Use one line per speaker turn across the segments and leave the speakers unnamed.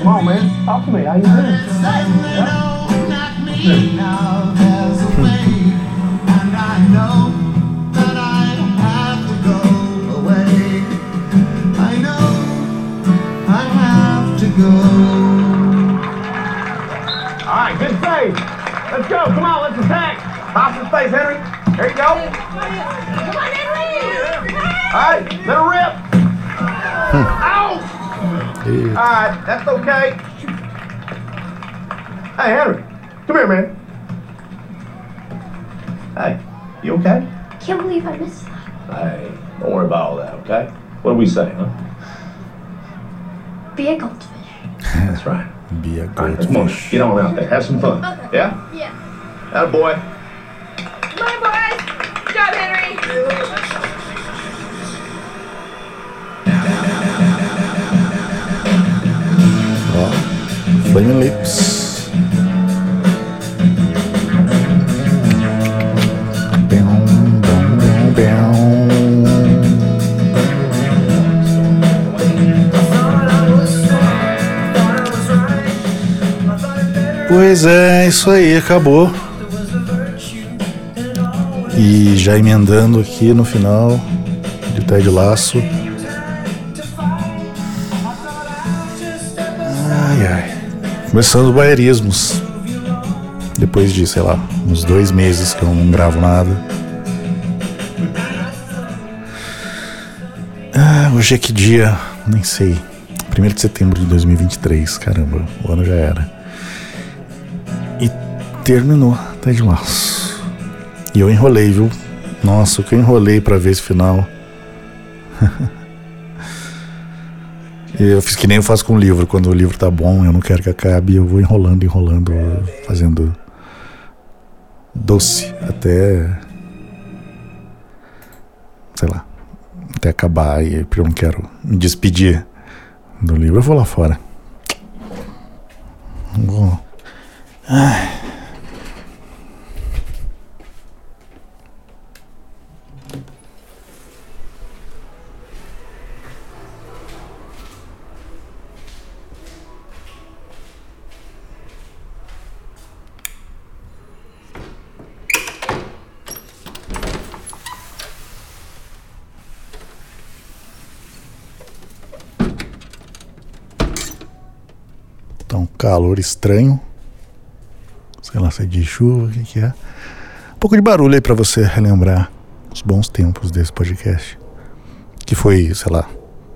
Come on, man. Talk to me. How you doing? All right, good save. Let's go. Come on, let's attack. Hostage face, Henry. There you go.
Come on, Henry.
All right, let her rip. Ow! All right, that's okay. Hey, Henry, come here, man. Hey, you okay?
Can't believe I missed that.
Hey, don't worry about all that, okay? What do we say, huh?
Be a goldfish.
That's right.
Be a
All right, come on,
goldfish.
get on out there. Have some fun.
Okay.
Yeah?
Yeah.
Attaboy.
Come on, boys. Good job, Henry.
Ó, Flaming Lips. Pois é, isso aí, acabou. E já emendando aqui no final de Ted Lasso. Ai, ai. Começando baerismos. Depois de, sei lá, uns 2 meses que eu não gravo nada. Hoje é que dia? Nem sei. 1º de setembro de 2023. Caramba, o ano já era. E terminou Ted Lasso. E eu enrolei, viu? Nossa, o que eu enrolei pra ver esse final. Eu fiz que nem eu faço com o livro. Quando o livro tá bom, eu não quero que acabe, eu vou enrolando, fazendo doce até, sei lá, até acabar. E eu não quero me despedir do livro. Eu vou lá fora. Vou. Ai. Tá um calor estranho. Sei lá se é de chuva, o que é. Um pouco de barulho aí pra você relembrar os bons tempos desse podcast. Que foi, sei lá,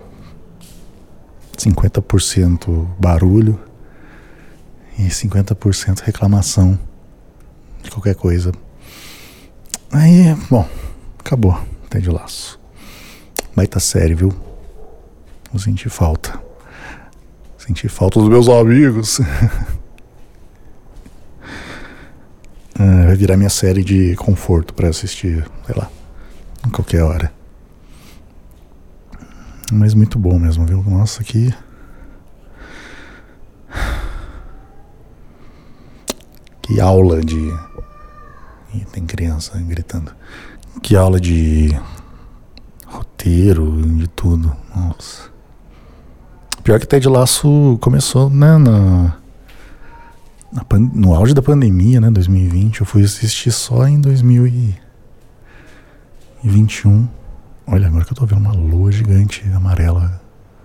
50% barulho e 50% reclamação de qualquer coisa. Aí, bom, acabou. Ted Lasso. Baita série, viu? Vou sentir falta. Senti falta dos meus amigos. Vai virar minha série de conforto pra assistir, sei lá, em qualquer hora. Mas muito bom mesmo, viu? Nossa, que aula de... Ih, tem criança gritando. Que aula de roteiro, de tudo. Nossa. Pior que Ted Lasso começou, né, no auge da pandemia, né, 2020. Eu fui assistir só em 2021. Olha, agora que eu tô vendo uma lua gigante amarela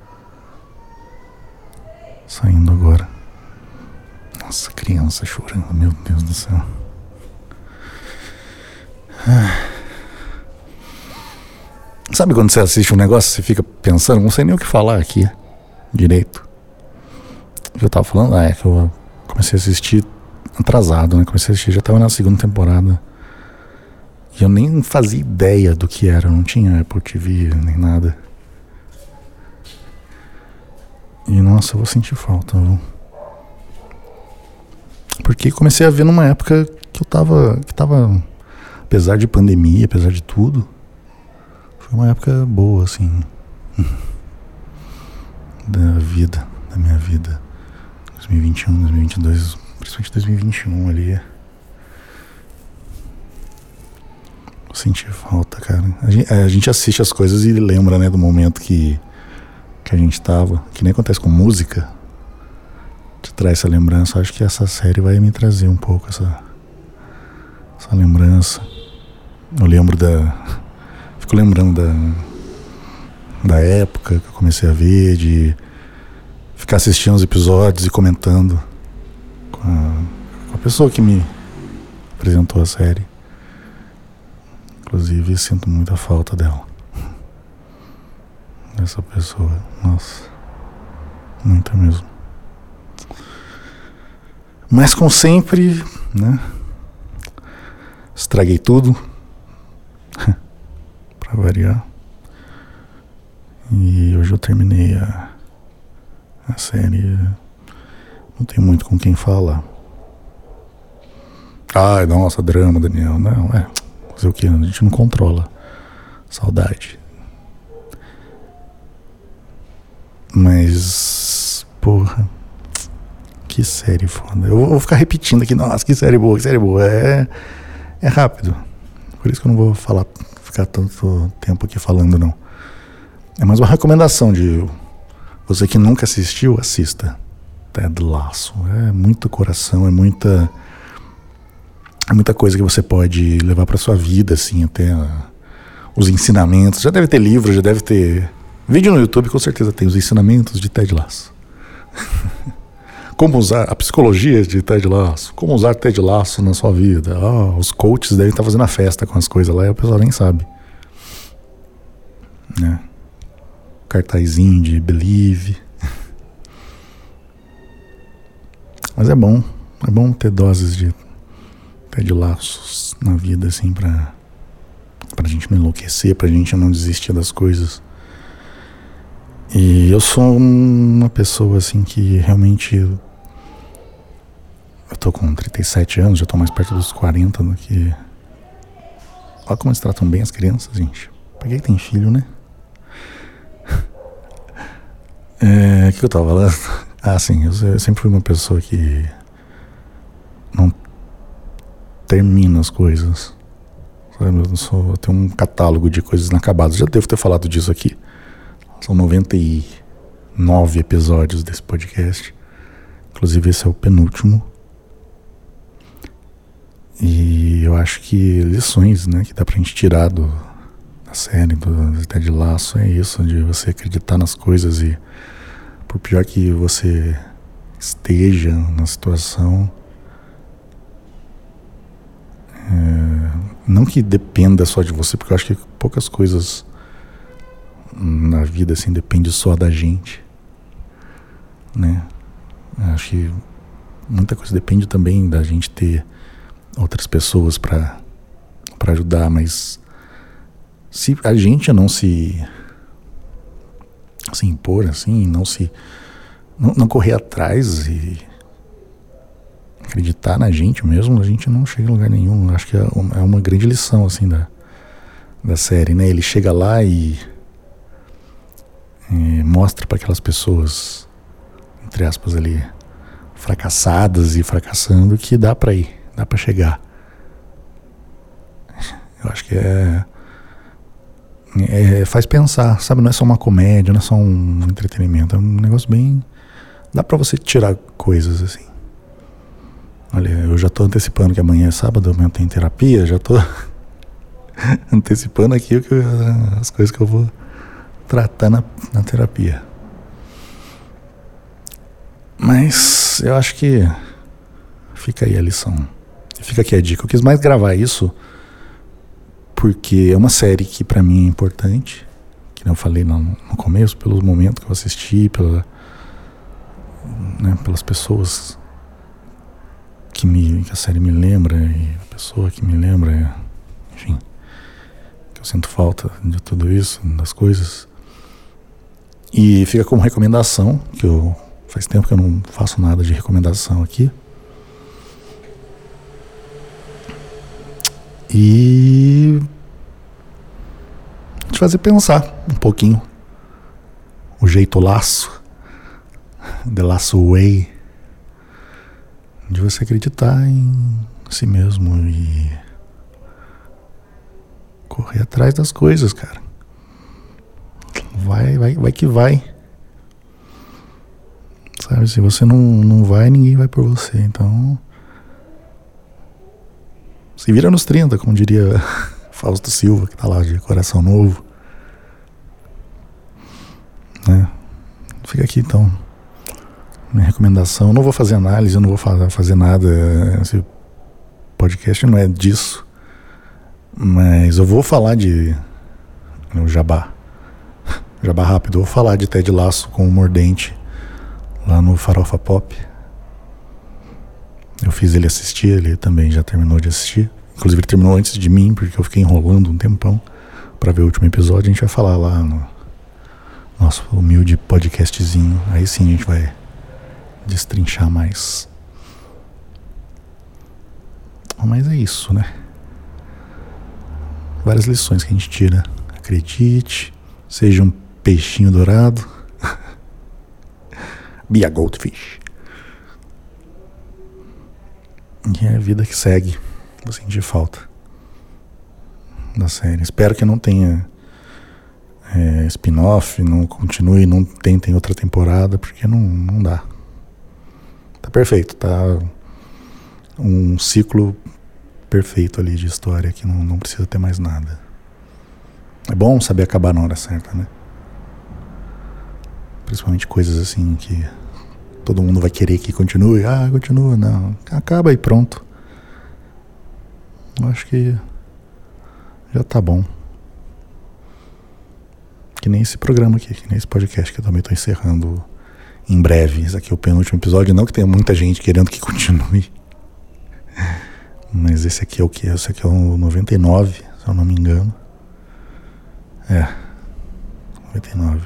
saindo agora. Nossa, criança chorando, meu Deus do céu. Sabe quando você assiste um negócio, você fica pensando, não sei nem o que falar aqui direito. O que eu tava falando? É que eu comecei a assistir atrasado, né? Comecei a assistir, já tava na 2ª temporada. E eu nem fazia ideia do que era. Não tinha Apple TV, nem nada. E nossa, eu vou sentir falta, viu? Porque comecei a ver numa época que eu tava... Apesar de pandemia, apesar de tudo, foi uma época boa, assim, da minha vida. 2021, 2022, principalmente 2021 ali. Eu senti falta, cara. A gente assiste as coisas e lembra, né, do momento que a gente tava. Que nem acontece com música. te traz essa lembrança. Acho que essa série vai me trazer um pouco essa lembrança. Eu lembro fico lembrando da época que eu comecei a ver, de ficar assistindo os episódios e comentando com a pessoa que me apresentou a série. Inclusive, sinto muita falta dela. Dessa pessoa. Nossa. Muita mesmo. Mas como sempre, né? Estraguei tudo. Pra variar. E hoje eu terminei a série. Não tem muito com quem falar. Ai, nossa, drama, Daniel. Não, fazer o que? A gente não controla. Saudade. Mas, porra, que série foda. Eu vou ficar repetindo aqui, nossa, que série boa, que série boa. É rápido. Por isso que eu não vou ficar tanto tempo aqui falando, não. É mais uma recomendação de você que nunca assistiu, assista. Ted Lasso. É muito coração, é muita coisa que você pode levar pra sua vida, assim, até os ensinamentos. Já deve ter livro, já deve ter vídeo no YouTube, com certeza tem os ensinamentos de Ted Lasso. Como usar a psicologia de Ted Lasso, como usar Ted Lasso na sua vida. Os coaches devem estar fazendo a festa com as coisas lá e o pessoal nem sabe, né? Cartazinho de Believe. Mas é bom ter doses de Ted Lassos na vida, assim, pra gente não enlouquecer, pra gente não desistir das coisas. E eu sou uma pessoa, assim, que realmente... Eu tô com 37 anos, já tô mais perto dos 40 do que... Olha como eles tratam bem as crianças, gente. Pra quem tem filho, né? O que eu tava falando? Sim, eu sempre fui uma pessoa que não termina as coisas, sabe? Eu tenho um catálogo de coisas inacabadas. Já devo ter falado disso aqui. São 99 episódios desse podcast. Inclusive esse é o penúltimo. E eu acho que lições, né, que dá pra gente tirar da série do Ted Lasso é isso, de você acreditar nas coisas e por pior que você esteja na situação, não que dependa só de você, porque eu acho que poucas coisas na vida assim depende só da gente, né? Eu acho que muita coisa depende também da gente ter outras pessoas para ajudar, mas se a gente não se impor assim, não correr atrás e acreditar na gente mesmo, a gente não chega em lugar nenhum. Acho que é uma grande lição assim da série, né? Ele chega lá e mostra para aquelas pessoas, entre aspas ali, fracassadas e fracassando, que dá para ir, dá para chegar. Eu acho que faz pensar, sabe? Não é só uma comédia, não é só um entretenimento, é um negócio bem... Dá pra você tirar coisas assim. Olha, eu já tô antecipando que amanhã é sábado, amanhã tem terapia, já tô antecipando aqui as coisas que eu vou tratar na terapia. Mas eu acho que fica aí a lição, fica aqui a dica. Eu quis mais gravar isso porque é uma série que pra mim é importante, que eu falei no começo, pelos momentos que eu assisti, pelas pessoas que a série me lembra, e a pessoa que me lembra, enfim, que eu sinto falta de tudo isso, das coisas. E fica como recomendação, que faz tempo que eu não faço nada de recomendação aqui. E te fazer pensar um pouquinho o jeito laço, The Lasso Way, de você acreditar em si mesmo e correr atrás das coisas, cara. Vai que vai. Sabe, se você não vai, ninguém vai por você. Então, se vira nos 30, como diria Fausto Silva, que tá lá de Coração Novo. Né? Fica aqui, então, minha recomendação. Eu não vou fazer análise, eu não vou fazer nada. Esse podcast não é disso. Mas eu vou falar de Jabá rápido. Eu vou falar de Ted Lasso com o Mordente lá no Farofa Pop. Eu fiz ele assistir, ele também já terminou de assistir. Inclusive ele terminou antes de mim, porque eu fiquei enrolando um tempão pra ver o último episódio. A gente vai falar lá no nosso humilde podcastzinho. Aí sim a gente vai destrinchar mais. Mas é isso, né? Várias lições que a gente tira. Acredite, seja um peixinho dourado. Be a goldfish. E é a vida que segue. Vou sentir falta da série. Espero que não tenha spin-off, não continue, não tentem outra temporada, porque não dá. Tá perfeito, tá um ciclo perfeito ali de história que não precisa ter mais nada. É bom saber acabar na hora certa, né? Principalmente coisas assim que todo mundo vai querer que continue. Ah, continua, não. Acaba e pronto. Eu acho que já tá bom. Que nem esse programa aqui, que nem esse podcast que eu também tô encerrando em breve. Esse aqui é o penúltimo episódio. Não que tenha muita gente querendo que continue. Mas esse aqui é o que? Esse aqui é o 99, se eu não me engano. 99.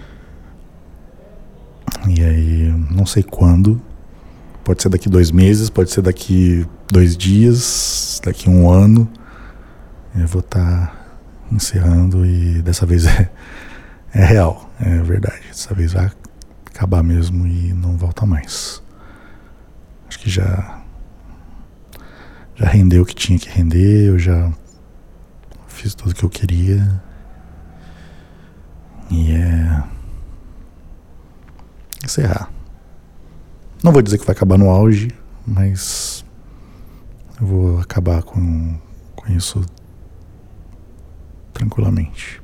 E aí, não sei quando. Pode ser daqui 2 meses, pode ser daqui 2 dias, daqui 1 ano. Eu vou estar encerrando e dessa vez é real, é verdade. Dessa vez vai acabar mesmo e não volta mais. Acho que já rendeu o que tinha que render, eu já fiz tudo o que eu queria. E encerrar. Não vou dizer que vai acabar no auge, mas eu vou acabar com isso tranquilamente.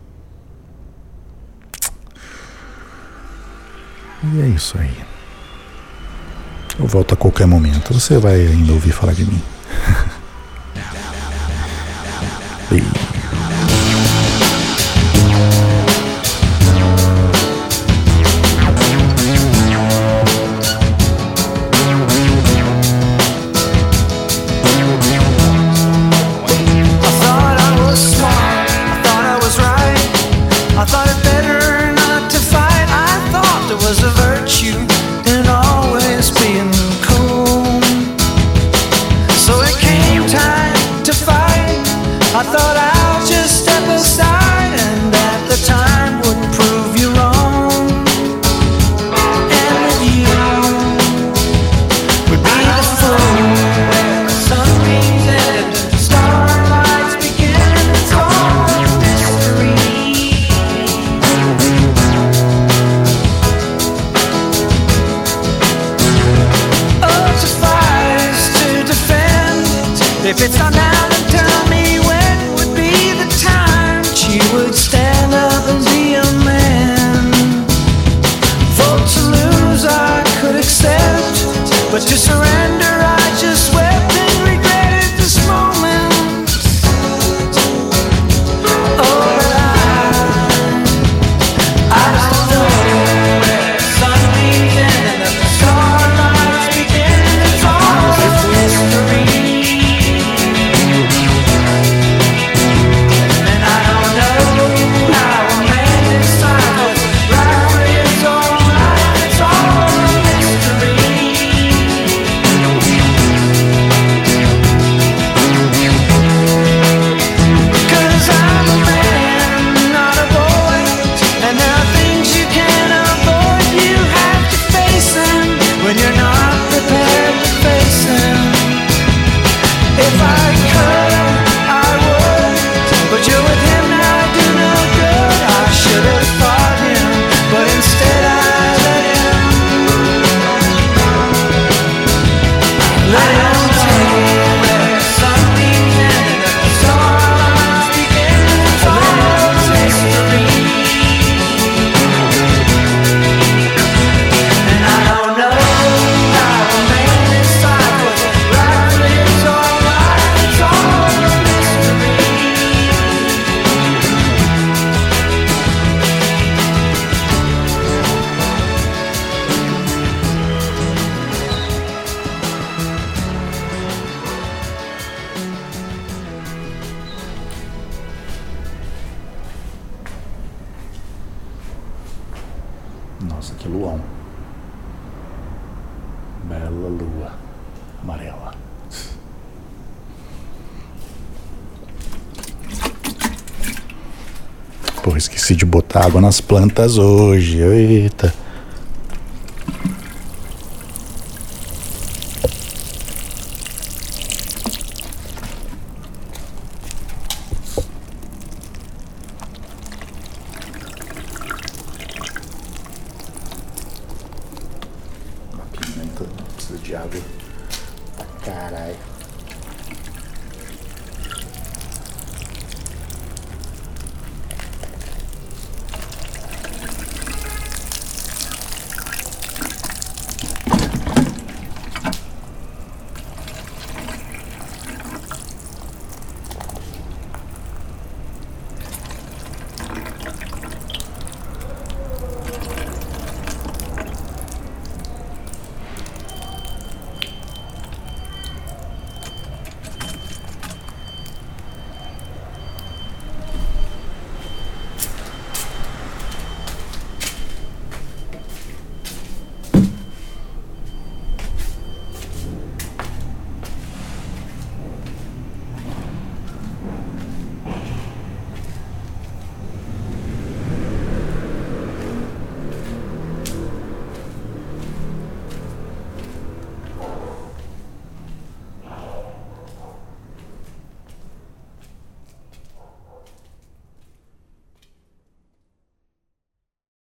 E é isso aí. Eu volto a qualquer momento. Você vai ainda ouvir falar de mim. E...
If it's not now, then tell me when would be the time she would stand up and be a man. For to lose I could accept, but to surrender I just wept and regretted this moment. Oh, but I don't know where the sun beams end and the starlights begin. It's all a mystery.
Nossa, que luão. Bela lua amarela. Porra, esqueci de botar água nas plantas hoje. Eita. A pimenta precisa de água. Caralho.